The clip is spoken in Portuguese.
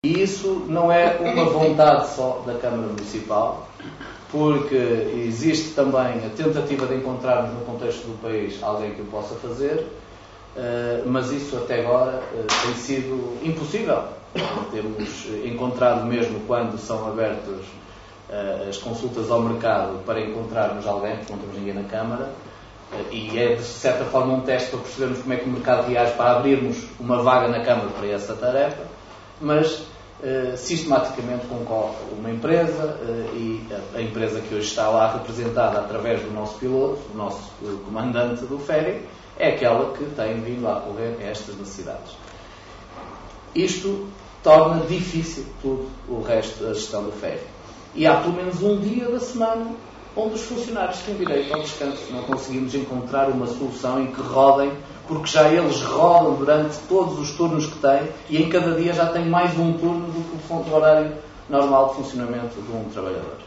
E isso não é uma vontade só da Câmara Municipal, porque existe também a tentativa de encontrarmos no contexto do país alguém que o possa fazer, mas isso até agora tem sido impossível. Temos encontrado, mesmo quando são abertas as consultas ao mercado para encontrarmos alguém, porque não temos ninguém na Câmara, e é de certa forma um teste para percebermos como é que o mercado reage para abrirmos uma vaga na Câmara para essa tarefa, mas sistematicamente concorre uma empresa e a empresa que hoje está lá representada através do nosso piloto, do nosso comandante do ferry, é aquela que tem vindo a acorrer a estas necessidades. Isto torna difícil tudo o resto da gestão do ferry. E há pelo menos um dia da semana onde os funcionários têm direito ao descanso. Não conseguimos encontrar uma solução em que rodem, porque já eles rodam durante todos os turnos que têm e em cada dia já tem mais um turno do que o horário normal de funcionamento de um trabalhador.